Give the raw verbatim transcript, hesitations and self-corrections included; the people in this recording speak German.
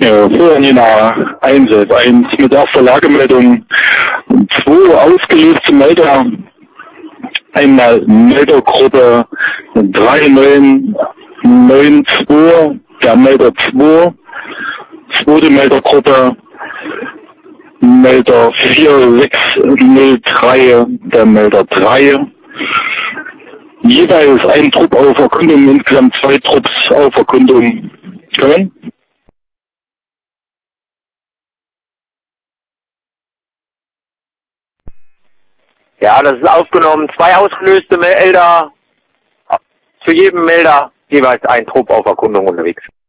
Ja, Vornina Einsatz eins mit erster Lagemeldung, zwei ausgelöste Melder, einmal Meldergruppe drei neun neun zwei, der Melder zwei, zweite Meldergruppe Melder vier sechs null drei, der Melder drei, jeweils ein Trupp auf Erkundung, insgesamt zwei Trupps auf Erkundung. Können? Ja, das ist aufgenommen. Zwei ausgelöste Melder, zu jedem Melder jeweils ein Trupp auf Erkundung unterwegs.